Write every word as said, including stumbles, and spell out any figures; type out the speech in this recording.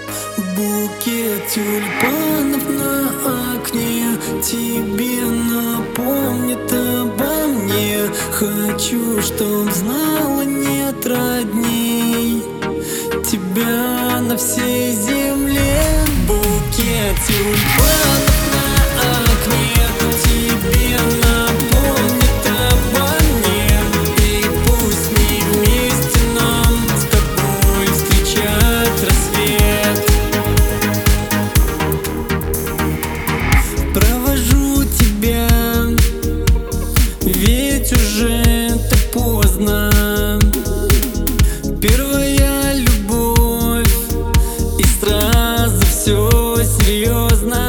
Букет тюльпанов на окне тебе напомнит обо мне. Хочу, чтоб знала, нет родней тебя на всей земле. Букет тюльпанов на окне тебе напомнит обо мне. И пусть не вместе нам с тобой встречать рассвет. Провожу тебя, ведь уже так поздно. Первая любовь, и сразу все серьезно.